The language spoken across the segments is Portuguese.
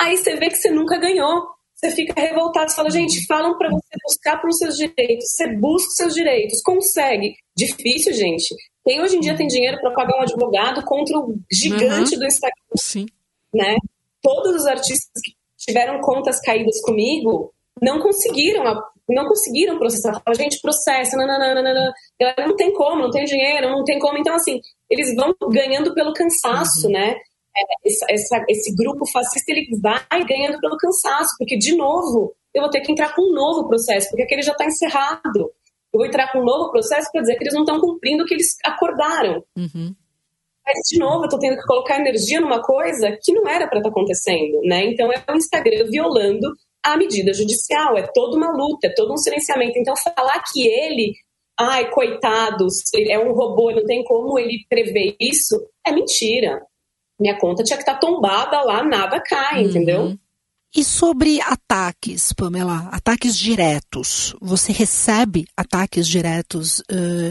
Aí você vê que você nunca ganhou. Você fica revoltado, você fala, gente, falam pra você buscar pelos seus direitos. Você busca os seus direitos, consegue. Difícil, gente. Hoje em dia tem dinheiro para pagar um advogado contra o gigante do Instagram. Sim. Né? Todos os artistas que tiveram contas caídas comigo não conseguiram processar. Falaram, gente, processa, não tem como, não tem dinheiro, não tem como. Então, assim, eles vão ganhando pelo cansaço, né? Esse grupo fascista, ele vai ganhando pelo cansaço, porque, de novo, eu vou ter que entrar com um novo processo, porque aquele já está encerrado. Eu vou entrar com um novo processo para dizer que eles não estão cumprindo o que eles acordaram. Mas, de novo, eu estou tendo que colocar energia numa coisa que não era para estar acontecendo, né? Então, é o Instagram violando a medida judicial, é toda uma luta, é todo um silenciamento. Então, falar que ele, coitado, é um robô, não tem como ele prever isso, é mentira. Minha conta tinha que estar tombada lá, nada cai, entendeu? E sobre ataques, Pamela, ataques diretos, você recebe ataques diretos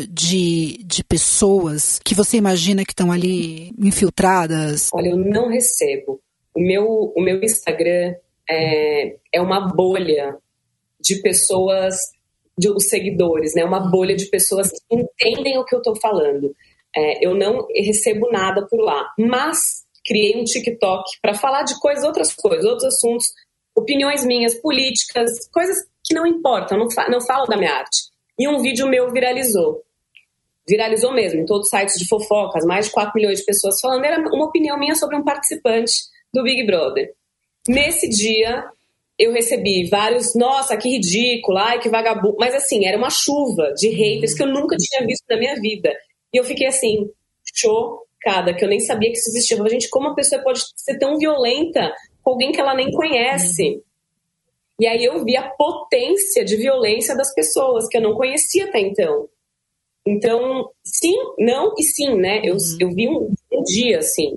de pessoas que você imagina que estão ali infiltradas? Olha, eu não recebo. O meu Instagram é uma bolha de pessoas, os seguidores, né? Uma bolha de pessoas que entendem o que eu estou falando. Eu não recebo nada por lá, mas criei um TikTok para falar de outras coisas, outros assuntos, opiniões minhas, políticas, coisas que não importam, não falo da minha arte. E um vídeo meu viralizou mesmo, em todos os sites de fofocas, mais de 4 milhões de pessoas falando, era uma opinião minha sobre um participante do Big Brother. Nesse dia, eu recebi vários, nossa, que ridículo, ai, que vagabundo, mas assim, era uma chuva de haters que eu nunca tinha visto na minha vida. E eu fiquei assim, chocada, que eu nem sabia que isso existia. Eu falei, gente, como uma pessoa pode ser tão violenta com alguém que ela nem conhece? E aí eu vi a potência de violência das pessoas, que eu não conhecia até então. Então, sim, não e sim, né? Eu vi um dia, assim,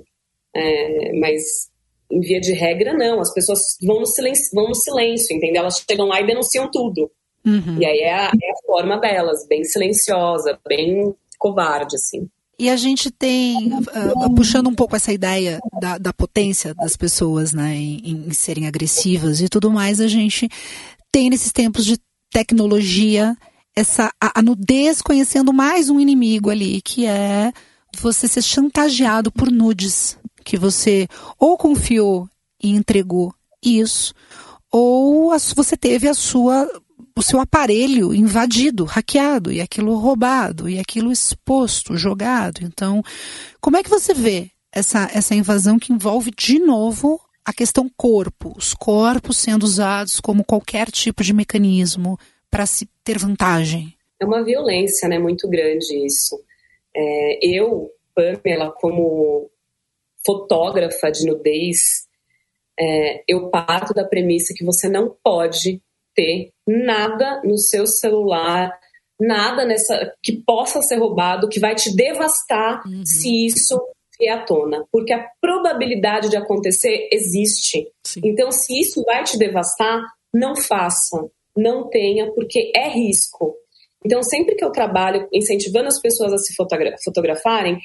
mas em via de regra, não. As pessoas vão no silêncio, entendeu? Elas chegam lá e denunciam tudo. E aí é a forma delas, bem silenciosa, bem covarde, assim. E a gente tem, puxando um pouco essa ideia da potência das pessoas, né, em serem agressivas e tudo mais, a gente tem nesses tempos de tecnologia a nudez conhecendo mais um inimigo ali, que é você ser chantageado por nudes, que você ou confiou e entregou isso, ou você teve o seu aparelho invadido, hackeado, e aquilo roubado, e aquilo exposto, jogado. Então, como é que você vê essa invasão que envolve, de novo, a questão corpo, os corpos sendo usados como qualquer tipo de mecanismo para se ter vantagem? É uma violência, né, muito grande isso. Eu, Pamela, como fotógrafa de nudez, eu parto da premissa que você não pode ter nada no seu celular, nada que possa ser roubado, que vai te devastar se isso vier à tona. Porque a probabilidade de acontecer existe. Sim. Então, se isso vai te devastar, não faça, não tenha, porque é risco. Então, sempre que eu trabalho incentivando as pessoas a se fotografarem,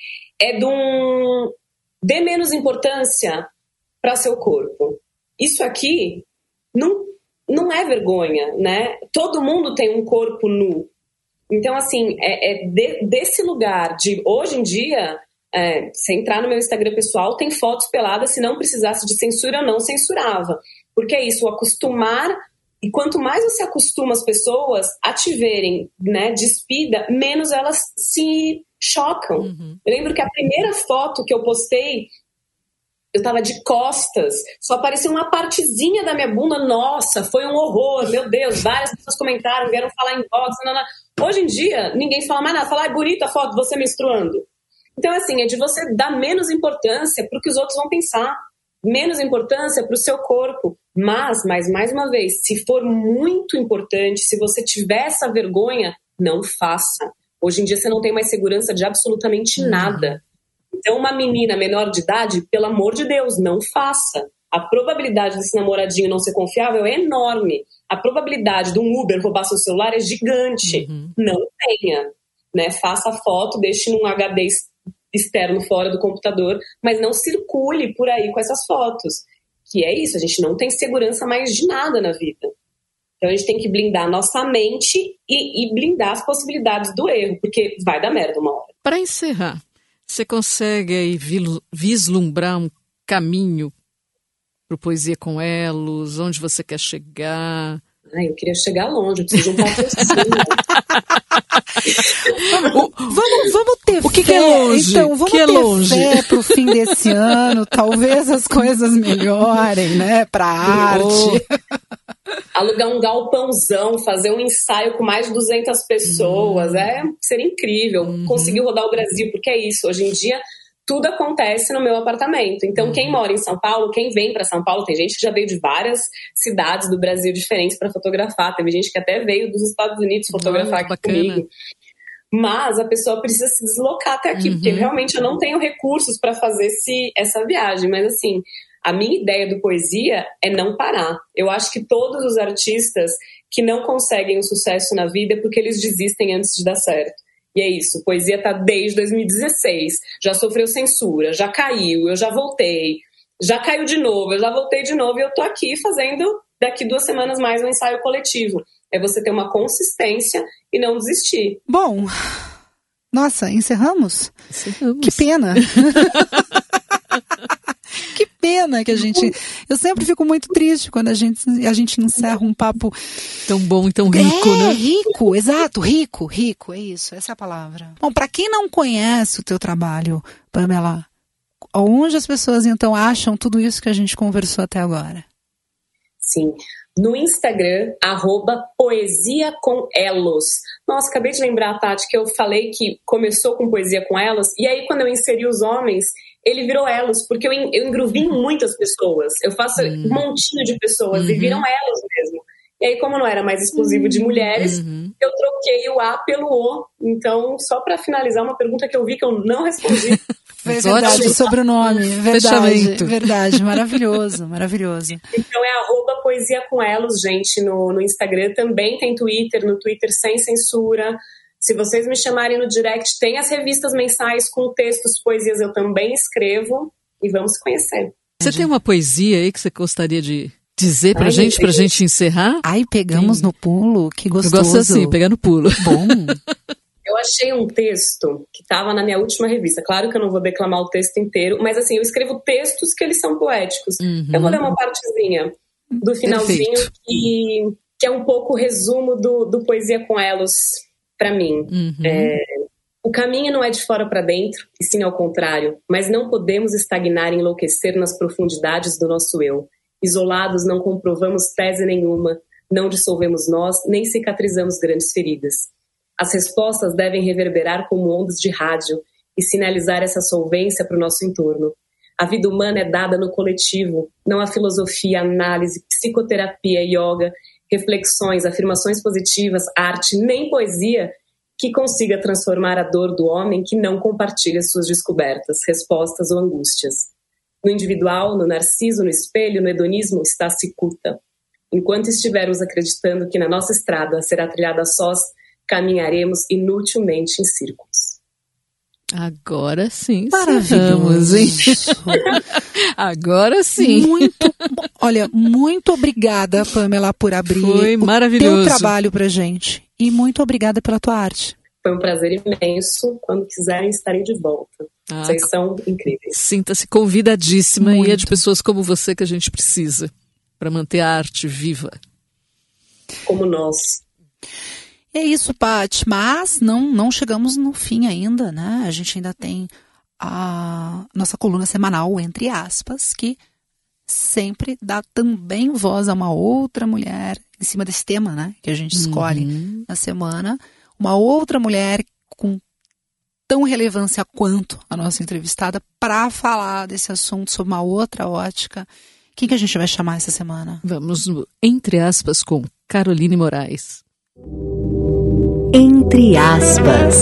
dê menos importância para seu corpo. Isso aqui não é vergonha, né? Todo mundo tem um corpo nu. Então, assim, desse lugar de, hoje em dia, se entrar no meu Instagram pessoal, tem fotos peladas, se não precisasse de censura, eu não censurava. Porque é isso, acostumar, e quanto mais você acostuma as pessoas a te verem, né, despida, menos elas se chocam. Eu lembro que a primeira foto que eu postei, eu tava de costas, só aparecia uma partezinha da minha bunda, nossa, foi um horror, meu Deus, várias pessoas comentaram, vieram falar em box, Hoje em dia, ninguém fala mais nada, fala, bonita a foto, você menstruando. Então, assim, é de você dar menos importância pro que os outros vão pensar, menos importância pro seu corpo, mas mais uma vez, se for muito importante, se você tiver essa vergonha, não faça. Hoje em dia você não tem mais segurança de absolutamente nada. Então, uma menina menor de idade, pelo amor de Deus, não faça. A probabilidade desse namoradinho não ser confiável é enorme. A probabilidade de um Uber roubar seu celular é gigante. Não tenha. Né? Faça a foto, deixe num HD externo fora do computador, mas não circule por aí com essas fotos. que é isso, a gente não tem segurança mais de nada na vida. Então a gente tem que blindar a nossa mente e blindar as possibilidades do erro, porque vai dar merda uma hora. Para encerrar, você consegue aí vislumbrar um caminho para Poesia com Elos? Onde você quer chegar? Eu queria chegar longe, eu preciso de um patrocínio. Vamos ter o que fé. É longe? Então, vamos ter fé pro fim desse ano. Talvez as coisas melhorem, né? Pra arte. Alugar um galpãozão, fazer um ensaio com mais de 200 pessoas. Seria incrível. Conseguir rodar o Brasil, porque é isso. Hoje em dia, tudo acontece no meu apartamento. Então, quem mora em São Paulo, quem vem para São Paulo, tem gente que já veio de várias cidades do Brasil diferentes para fotografar. Teve gente que até veio dos Estados Unidos fotografar aqui comigo. Mas a pessoa precisa se deslocar até aqui, porque realmente eu não tenho recursos para fazer essa viagem. Mas assim, a minha ideia do Poesia é não parar. Eu acho que todos os artistas que não conseguem o sucesso na vida é porque eles desistem antes de dar certo. E é isso, Poesia tá desde 2016, já sofreu censura, já caiu, eu já voltei, já caiu de novo, eu já voltei de novo e eu tô aqui fazendo daqui 2 semanas mais um ensaio coletivo. É você ter uma consistência e não desistir. Bom, nossa, encerramos? Que pena. Que pena que a gente... Eu sempre fico muito triste quando a gente encerra um papo... Tão bom e tão rico, né? Rico, exato, rico, é isso, essa é a palavra. Bom, para quem não conhece o teu trabalho, Pamela, onde as pessoas então acham tudo isso que a gente conversou até agora? Sim, no Instagram, @Poesia com Elos. Nossa, acabei de lembrar, Tati, que eu falei que começou com Poesia com Elos, e aí quando eu inseri os homens, ele virou Elos, porque eu engruvinho muitas pessoas, eu faço um montinho de pessoas e viram Elos mesmo. E aí, como não era mais exclusivo de mulheres, eu troquei o A pelo O. Então, só para finalizar, uma pergunta que eu vi que eu não respondi. Verdade, o sobrenome, verdade, maravilhoso. Então é @Poesia com Elos, gente, no Instagram, também tem Twitter, no Twitter sem censura. Se vocês me chamarem no direct, tem as revistas mensais com textos, poesias, eu também escrevo, e vamos se conhecer. Você tem uma poesia aí que você gostaria de dizer pra gente encerrar? Ai, pegamos no pulo, que gostoso. Eu gosto assim, pegar no pulo. Bom. Eu achei um texto que estava na minha última revista. Claro que eu não vou declamar o texto inteiro, mas assim, eu escrevo textos que eles são poéticos. Eu vou ler uma partezinha do finalzinho que é um pouco o resumo do Poesia com Elos para mim. O caminho não é de fora para dentro, e sim ao contrário, mas não podemos estagnar e enlouquecer nas profundidades do nosso eu. Isolados não comprovamos tese nenhuma, não dissolvemos nós, nem cicatrizamos grandes feridas. As respostas devem reverberar como ondas de rádio e sinalizar essa solvência para o nosso entorno. A vida humana é dada no coletivo, não há filosofia, análise, psicoterapia, yoga, reflexões, afirmações positivas, arte, nem poesia que consiga transformar a dor do homem que não compartilha suas descobertas, respostas ou angústias. No individual, no narciso, no espelho, no hedonismo, está a cicuta. Enquanto estivermos acreditando que na nossa estrada será trilhada sós, caminharemos inutilmente em círculos. Agora sim. Maravilhoso, hein? Agora sim. Muito obrigada, Pamela, por abrir o teu trabalho pra gente. E muito obrigada pela tua arte. Foi um prazer imenso. Quando quiserem, estarei de volta. Vocês são incríveis. Sinta-se convidadíssima. E é de pessoas como você que a gente precisa para manter a arte viva. Como nós. É isso, Paty, mas não chegamos no fim ainda, né? A gente ainda tem a nossa coluna semanal, Entre Aspas, que sempre dá também voz a uma outra mulher em cima desse tema, né? Que a gente escolhe na semana. Uma outra mulher com tão relevância quanto a nossa entrevistada para falar desse assunto sob uma outra ótica. Quem que a gente vai chamar essa semana? Vamos no Entre Aspas com Caroline Moraes. Entre Aspas.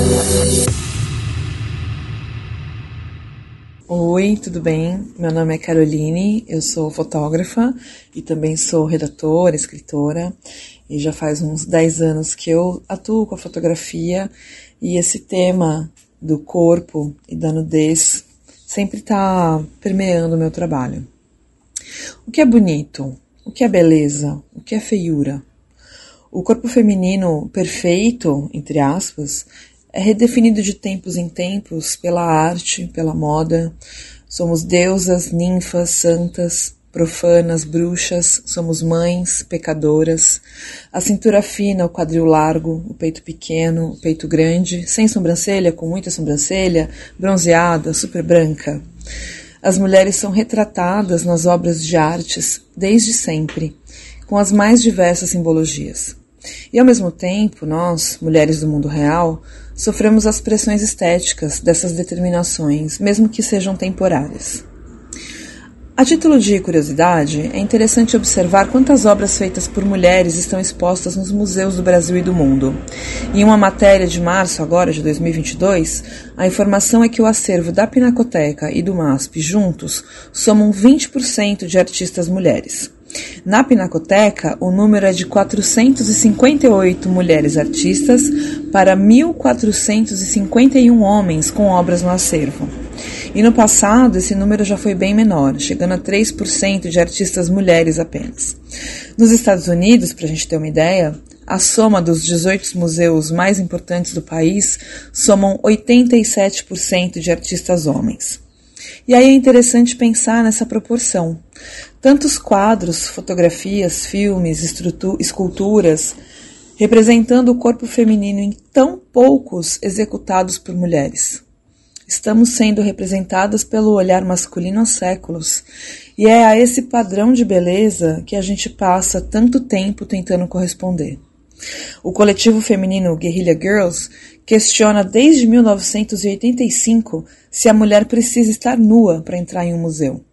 Oi, tudo bem? Meu nome é Caroline, eu sou fotógrafa e também sou redatora, escritora, e já faz uns 10 anos que eu atuo com a fotografia, e esse tema do corpo e da nudez sempre está permeando o meu trabalho. O que é bonito? O que é beleza? O que é feiura? O corpo feminino perfeito, entre aspas, é redefinido de tempos em tempos pela arte, pela moda. Somos deusas, ninfas, santas, profanas, bruxas, somos mães, pecadoras. A cintura fina, o quadril largo, o peito pequeno, o peito grande, sem sobrancelha, com muita sobrancelha, bronzeada, super branca. As mulheres são retratadas nas obras de artes desde sempre, com as mais diversas simbologias. E ao mesmo tempo, nós, mulheres do mundo real, sofremos as pressões estéticas dessas determinações, mesmo que sejam temporárias. A título de curiosidade, é interessante observar quantas obras feitas por mulheres estão expostas nos museus do Brasil e do mundo. Em uma matéria de março agora de 2022, a informação é que o acervo da Pinacoteca e do MASP juntos somam 20% de artistas mulheres. Na Pinacoteca, o número é de 458 mulheres artistas para 1.451 homens com obras no acervo. E no passado, esse número já foi bem menor, chegando a 3% de artistas mulheres apenas. Nos Estados Unidos, para a gente ter uma ideia, a soma dos 18 museus mais importantes do país somam 87% de artistas homens. E aí é interessante pensar nessa proporção. Tantos quadros, fotografias, filmes, esculturas, representando o corpo feminino em tão poucos executados por mulheres. Estamos sendo representadas pelo olhar masculino há séculos, e é a esse padrão de beleza que a gente passa tanto tempo tentando corresponder. O coletivo feminino Guerrilla Girls questiona desde 1985 se a mulher precisa estar nua para entrar em um museu.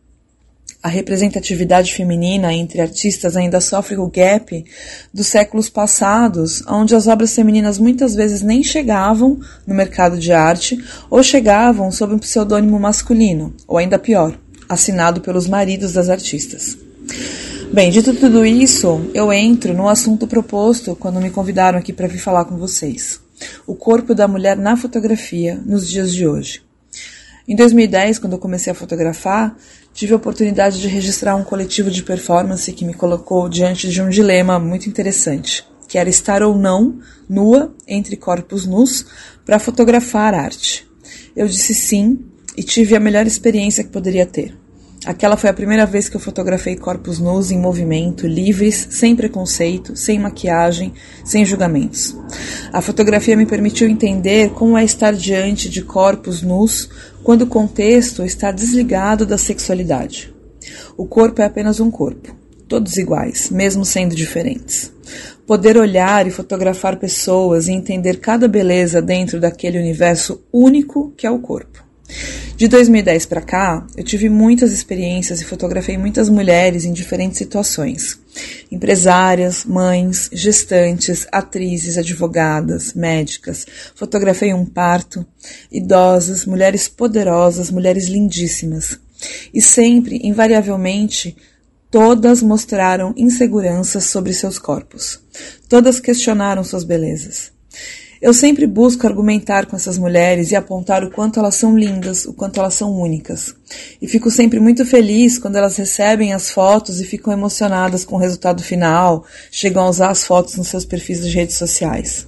A representatividade feminina entre artistas ainda sofre o gap dos séculos passados, onde as obras femininas muitas vezes nem chegavam no mercado de arte ou chegavam sob um pseudônimo masculino, ou ainda pior, assinado pelos maridos das artistas. Bem, dito tudo isso, eu entro no assunto proposto quando me convidaram aqui para vir falar com vocês. O corpo da mulher na fotografia nos dias de hoje. Em 2010, quando eu comecei a fotografar, tive a oportunidade de registrar um coletivo de performance que me colocou diante de um dilema muito interessante, que era estar ou não nua entre corpos nus para fotografar arte. Eu disse sim e tive a melhor experiência que poderia ter. Aquela foi a primeira vez que eu fotografei corpos nus em movimento, livres, sem preconceito, sem maquiagem, sem julgamentos. A fotografia me permitiu entender como é estar diante de corpos nus quando o contexto está desligado da sexualidade. O corpo é apenas um corpo, todos iguais, mesmo sendo diferentes. Poder olhar e fotografar pessoas e entender cada beleza dentro daquele universo único que é o corpo. De 2010 para cá, eu tive muitas experiências e fotografei muitas mulheres em diferentes situações. Empresárias, mães, gestantes, atrizes, advogadas, médicas. Fotografei um parto, idosas, mulheres poderosas, mulheres lindíssimas. E sempre, invariavelmente, todas mostraram inseguranças sobre seus corpos. Todas questionaram suas belezas. Eu sempre busco argumentar com essas mulheres e apontar o quanto elas são lindas, o quanto elas são únicas. E fico sempre muito feliz quando elas recebem as fotos e ficam emocionadas com o resultado final, chegam a usar as fotos nos seus perfis de redes sociais.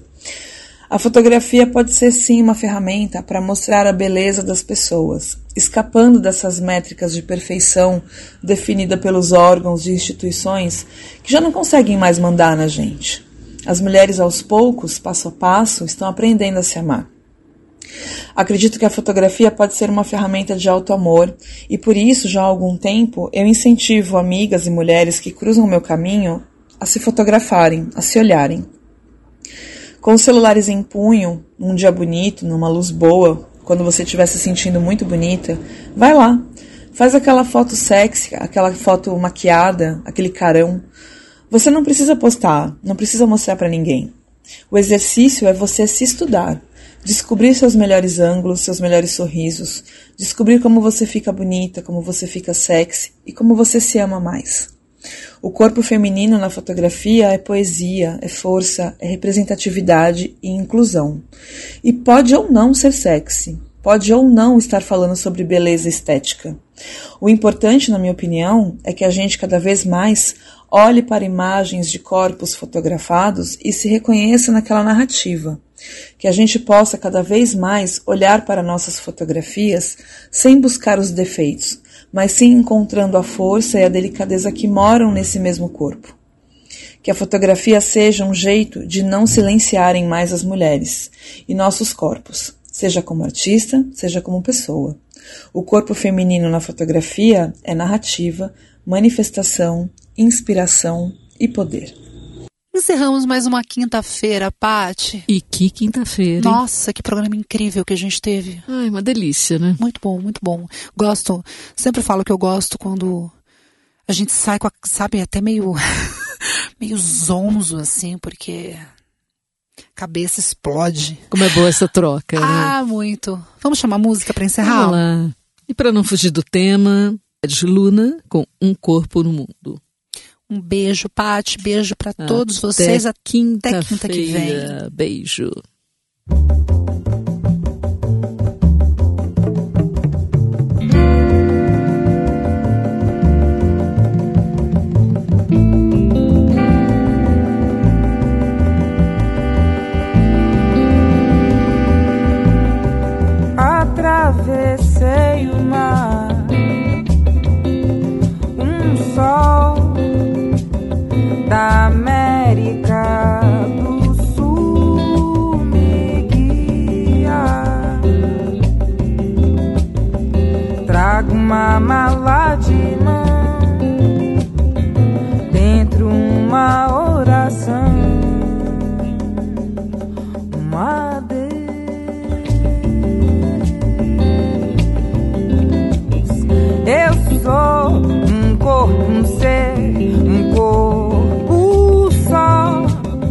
A fotografia pode ser sim uma ferramenta para mostrar a beleza das pessoas, escapando dessas métricas de perfeição definida pelos órgãos e instituições que já não conseguem mais mandar na gente. As mulheres, aos poucos, passo a passo, estão aprendendo a se amar. Acredito que a fotografia pode ser uma ferramenta de auto-amor e, por isso, já há algum tempo, eu incentivo amigas e mulheres que cruzam o meu caminho a se fotografarem, a se olharem. Com os celulares em punho, num dia bonito, numa luz boa, quando você estiver se sentindo muito bonita, vai lá, faz aquela foto sexy, aquela foto maquiada, aquele carão. Você não precisa postar, não precisa mostrar para ninguém. O exercício é você se estudar, descobrir seus melhores ângulos, seus melhores sorrisos, descobrir como você fica bonita, como você fica sexy e como você se ama mais. O corpo feminino na fotografia é poesia, é força, é representatividade e inclusão. E pode ou não ser sexy, pode ou não estar falando sobre beleza estética. O importante, na minha opinião, é que a gente cada vez mais olhe para imagens de corpos fotografados e se reconheça naquela narrativa. Que a gente possa cada vez mais olhar para nossas fotografias sem buscar os defeitos, mas sim encontrando a força e a delicadeza que moram nesse mesmo corpo. Que a fotografia seja um jeito de não silenciarem mais as mulheres e nossos corpos, seja como artista, seja como pessoa. O corpo feminino na fotografia é narrativa, manifestação, inspiração e poder. Encerramos mais uma quinta-feira, Paty. E que quinta-feira, hein? Nossa, que programa incrível que a gente teve. Ai, uma delícia, né? Muito bom, muito bom. Gosto, sempre falo que eu gosto quando a gente sai com a, sabe, até meio zonzo, assim, porque a cabeça explode. Como é boa essa troca, né? Ah, muito. Vamos chamar música para encerrar? Vamos lá. E para não fugir do tema, Ed Luna com Um Corpo no Mundo. Um beijo, Paty. Beijo para todos vocês. Até quinta que vem. Beijo. Atravessei o mar, sol da América do Sul me guia. Trago uma mala de mão, dentro uma oração, uma Deus. Eu sou um corpo, um ser, um corpo só.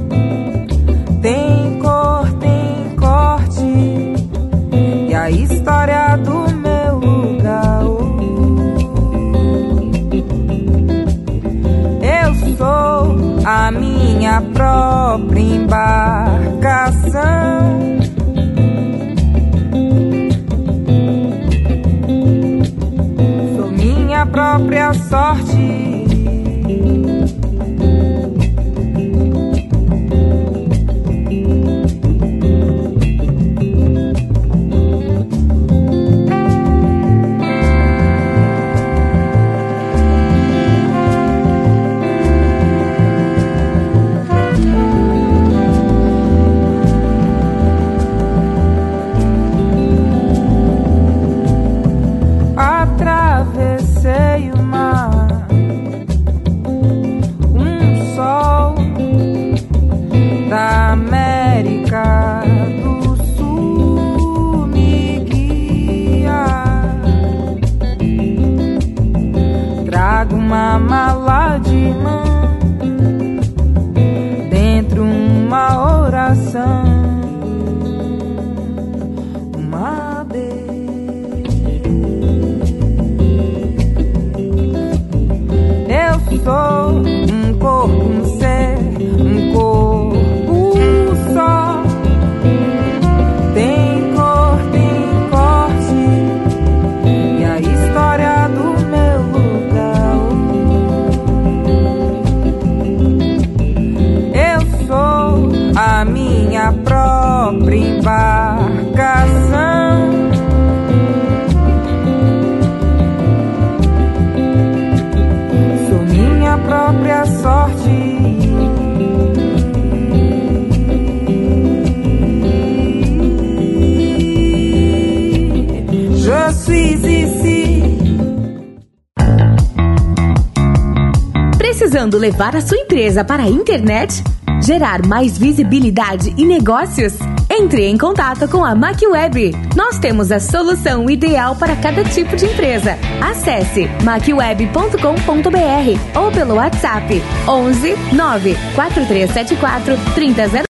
Tem cor, tem corte, e a história do meu lugar. Eu sou a minha própria embarcação. Sou minha própria sorte. Atravessei o mar, um sol da América do Sul me guia. Trago uma mala de mão, dentro uma oração, uma Deus. Eu sou um corpo, um ser, um corpo só. Tem cor, tem corte, e a história do meu lugar. Eu sou a minha própria embarcação. Própria sorte. Je suis ici. Precisando levar a sua empresa para a internet? Gerar mais visibilidade e negócios? Entre em contato com a MacWeb. Nós temos a solução ideal para cada tipo de empresa. Acesse macweb.com.br ou pelo WhatsApp 11 9 4374 30